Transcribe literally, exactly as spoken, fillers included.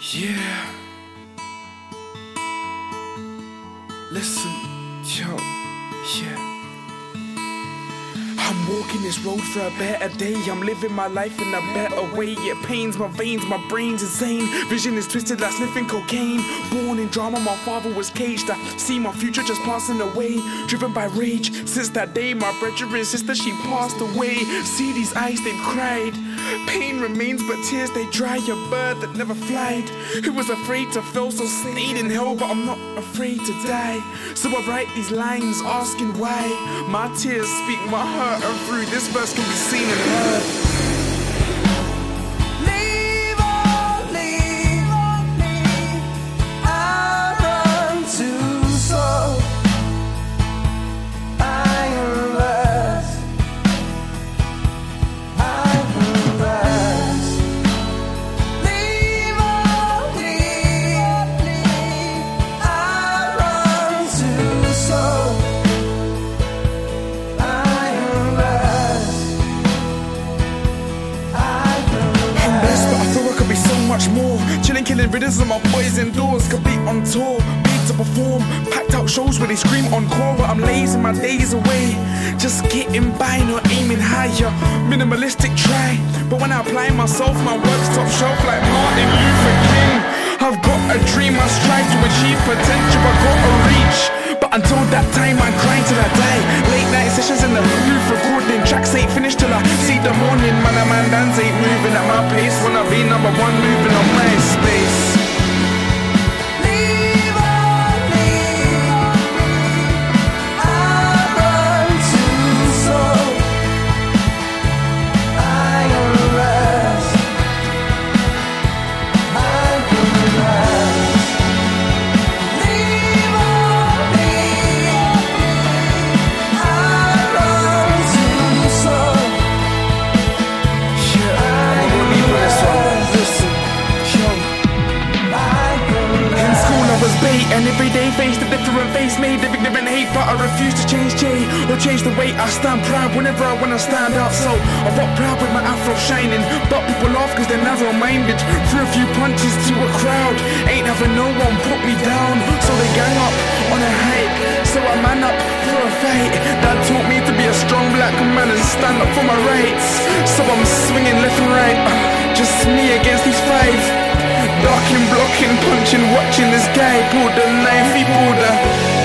Yeah. Listen, yo, yeah. I'm walking this road for a better day. I'm living my life in a better way. It pains my veins, my brain's insane. Vision is twisted like sniffing cocaine. Born in drama, my father was caged. I see my future just passing away. Driven by rage, since that day my brother and sister, she passed away. See these eyes, they've cried. Pain remains, but tears they dry. A bird that never flied, who was afraid to fail, so stayed in hell. But I'm not afraid to die, so I write these lines asking why. My tears speak my heart, and through this verse can be seen and heard. Much more, chilling, killing rhythms of my boys indoors. Could be on tour, paid to perform, packed out shows where they scream encore. But I'm lazy my days away, just getting by, not aiming higher. Minimalistic try, but when I apply myself, my work's top shelf like Martin Luther King. I've got a dream, I strive to achieve potential, I gotta reach. But until that time, I grind till I die. Late night sessions in the booth, recording tracks ain't finished till I see the morning. Man, a man dance ain't moving at my pace. Wanna be number one, moving on my space. And every day faced a different face, made of ignorant hate, but I refuse to change J or change the way I stand proud whenever I wanna stand out. So I rock proud with my afro shining, but people laugh cause they're narrow-minded. Threw a few punches to a crowd, ain't having no one put me down, so they gang up on a hike. So I man up for a fight. Dad taught me to be a strong black man and stand up for my rights. So I'm swinging left and right, just me against these five. Blocking, blocking, punching, watching this guy pull the knife, he pulled the